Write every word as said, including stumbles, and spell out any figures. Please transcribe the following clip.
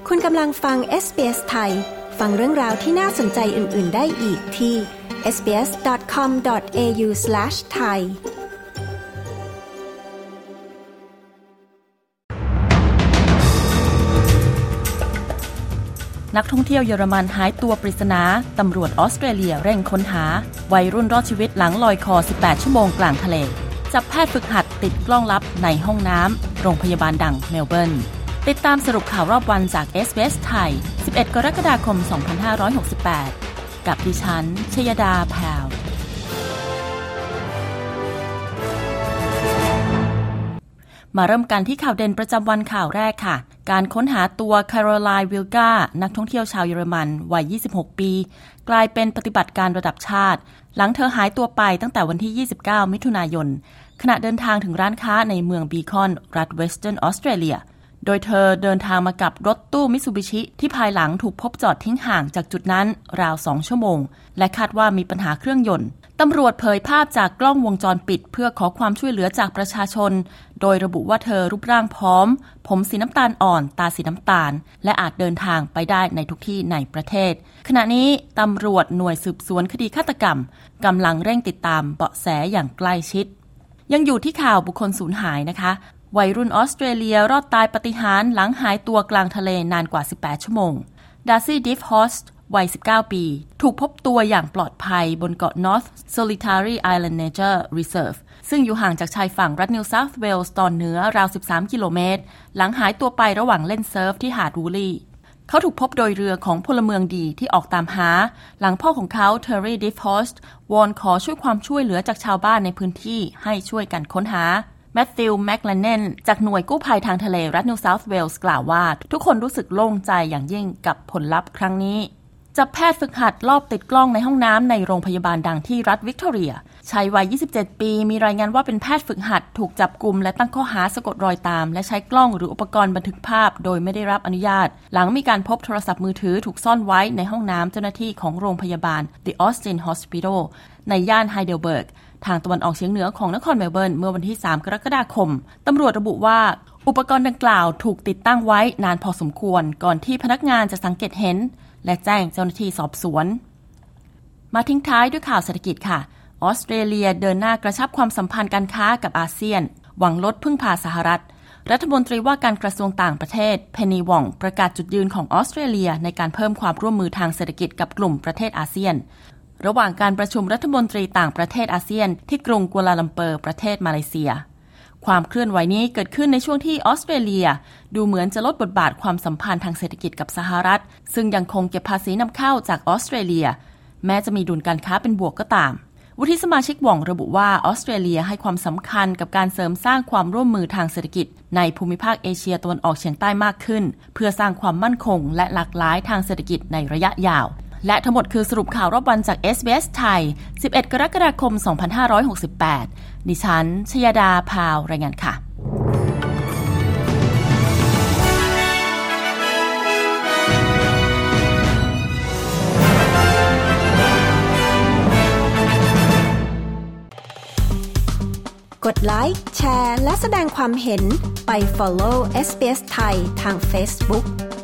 คุณกำลังฟัง เอส บี เอส ไทยฟังเรื่องราวที่น่าสนใจอื่นๆได้อีกที่ เอส บี เอส ดอท คอม ดอท เอ ยู สแลช ไทยนักท่องเที่ยวเยอรมันหายตัวปริศนาตำรวจออสเตรเลียเร่งค้นหาวัยรุ่นรอดชีวิตหลังลอยคอสิบแปดชั่วโมงกลางทะเลจับแพทย์ฝึกหัดติดกล้องลับในห้องน้ำโรงพยาบาลดังเมลเบิร์นติดตามสรุปข่าวรอบวันจาก เอส บี เอส ไทยสิบเอ็ดกรกฎาคมสองพันห้าร้อยหกสิบแปดกับดิฉันชยดาแพรวมาเริ่มกันที่ข่าวเด่นประจำวันข่าวแรกค่ะการค้นหาตัวแคโรไลน์วิลกานักท่องเที่ยวชาวเยอรมันวัยยี่สิบหกปีกลายเป็นปฏิบัติการระดับชาติหลังเธอหายตัวไปตั้งแต่วันที่ยี่สิบเก้ามิถุนายนขณะเดินทางถึงร้านค้าในเมืองบีคอนรัฐเวสเทิร์นออสเตรเลียโดยเธอเดินทางมากับรถตู้มิตซูบิชิที่ภายหลังถูกพบจอดทิ้งห่างจากจุดนั้นราวสองชั่วโมงและคาดว่ามีปัญหาเครื่องยนต์ตำรวจเผยภาพจากกล้องวงจรปิดเพื่อขอความช่วยเหลือจากประชาชนโดยระบุว่าเธอรูปร่างผอมผมสีน้ำตาลอ่อนตาสีน้ำตาลและอาจเดินทางไปได้ในทุกที่ในประเทศขณะนี้ตำรวจหน่วยสืบสวนคดีฆาตกรรมกำลังเร่งติดตามเบาะแสอย่างใกล้ชิดยังอยู่ที่ข่าวบุคคลสูญหายนะคะวัยรุ่นออสเตรเลียรอดตายปาฏิหาริย์หลังหายตัวกลางทะเลนานกว่าสิบแปดชั่วโมงดาร์ซี่ดิฟฮอสต์วัยสิบเก้าปีถูกพบตัวอย่างปลอดภัยบนเกาะ North Solitary Island Nature Reserve ซึ่งอยู่ห่างจากชายฝั่งรัฐนิวเซาท์เวลส์ตอนเหนือราวสิบสามกิโลเมตรหลังหายตัวไประหว่างเล่นเซิร์ฟที่หาดวูลี่เขาถูกพบโดยเรือของพลเมืองดีที่ออกตามหาหลังพ่อของเขาเทอร์รี่ดิฟฮอสต์วอนขอช่วยความช่วยเหลือจากชาวบ้านในพื้นที่ให้ช่วยกันค้นหาแมทธิวแมคลาเนนจากหน่วยกู้ภัยทางทะเลรัฐนิวเซาท์เวลส์กล่าวว่าทุกคนรู้สึกโล่งใจอย่างยิ่งกับผลลัพธ์ครั้งนี้จับแพทย์ฝึกหัดลอบติดกล้องในห้องน้ำในโรงพยาบาลดังที่รัฐวิกตอเรียชายวัยยี่สิบเจ็ดปีมีรายงานว่าเป็นแพทย์ฝึกหัดถูกจับกุมและตั้งข้อหาสะกดรอยตามและใช้กล้องหรืออุปกรณ์บันทึกภาพโดยไม่ได้รับอนุญาตหลังมีการพบโทรศัพท์มือถือถูกซ่อนไว้ในห้องน้ำเจ้าหน้าที่ของโรงพยาบาล The Austin Hospital ในย่านไฮเดลเบิร์กทางตะวันออกเฉียงเหนือของนครเมลเบิร์นเมื่อวันที่สามกรกฎาคมตำรวจระบุว่าอุปกรณ์ดังกล่าวถูกติดตั้งไว้นานพอสมควรก่อนที่พนักงานจะสังเกตเห็นและแจ้งเจ้าหน้าที่สอบสวนมาทิ้งท้ายด้วยข่าวเศรษฐกิจค่ะออสเตรเลียเดินหน้ากระชับความสัมพันธ์การค้ากับอาเซียนหวังลดพึ่งพาสหรัฐรัฐมนตรีว่าการกระทรวงต่างประเทศเพนนีวองประกาศจุดยืนของออสเตรเลียในการเพิ่มความร่วมมือทางเศรษฐกิจกับกลุ่มประเทศอาเซียนระหว่างการประชุมรัฐมนตรีต่างประเทศอาเซียนที่กรุงกัวลาลัมเปอร์ประเทศมาเลเซียความเคลื่อนไหวนี้เกิดขึ้นในช่วงที่ออสเตรเลียดูเหมือนจะลดบทบาทความสัมพันธ์ทางเศรษฐกิจกับสหรัฐซึ่งยังคงเก็บภาษีนำเข้าจากออสเตรเลียแม้จะมีดุลการค้าเป็นบวกก็ตามวุฒิสมาชิกหว่องระบุว่าออสเตรเลียให้ความสำคัญกับการเสริมสร้างความร่วมมือทางเศรษฐกิจในภูมิภาคเอเชียตะวันออกเฉียงใต้มากขึ้นเพื่อสร้างความมั่นคงและหลากหลายทางเศรษฐกิจในระยะยาวและทั้งหมดคือสรุปข่าวรอบวันจาก เอส บี เอส ไทยสิบเอ็ดกรกฎาคมสองพันห้าร้อยหกสิบแปดดิฉันชยดาพาวรายงานค่ะกดไลค์แชร์และแสดงความเห็นไป follow เอส บี เอส ไทยทาง Facebook